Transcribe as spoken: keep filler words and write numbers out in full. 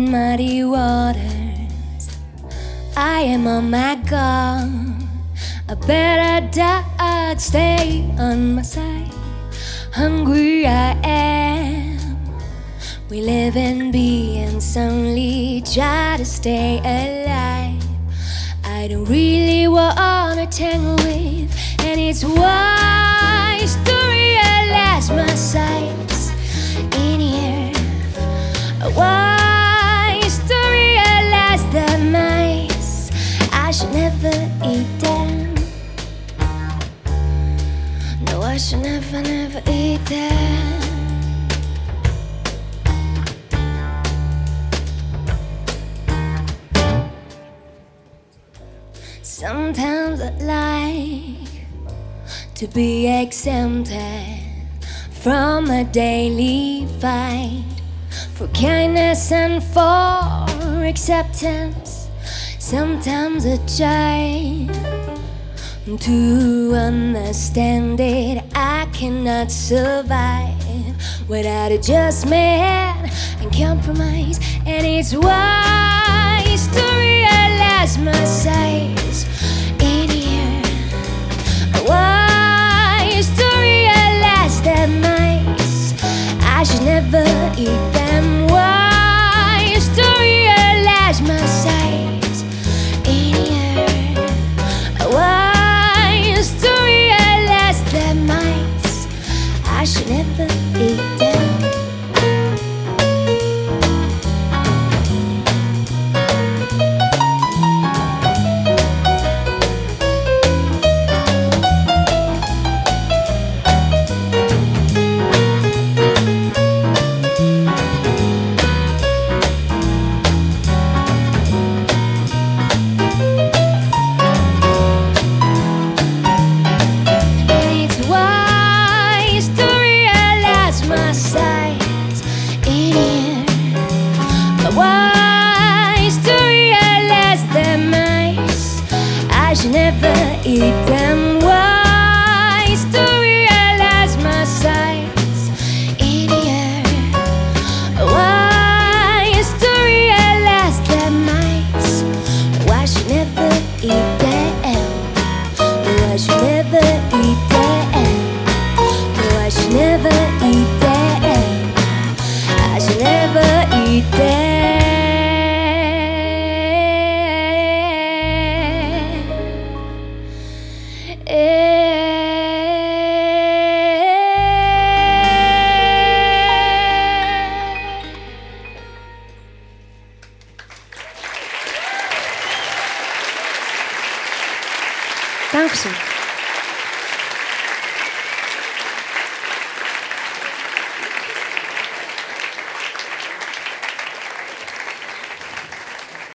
in muddy waters. I am on my guard. A better dog stay on my side. Hungry I am. We live in beings only try to stay alive. I don't really wanna tangle with, and it's wise to realize my sights in here. Wise to realize that mice, I should never eat them. No, I should never, never eat them. Sometimes I'd like to be exempted from a daily fight for kindness and for acceptance. Sometimes I try to understand it. I cannot survive without adjustment and compromise, and it's wise to realize my size in here. Wise to realize that mice, I should never eat them. Wise to realize my size in here. Wise to realize that mice, I should never eat them. Wise to realize that mice, I should never eat them. Wise to realize my size in here. Wise to realize that mice, why should never eat them. No, I should never eat them. No, I should never eat them. I should never eat them. Dankeschön.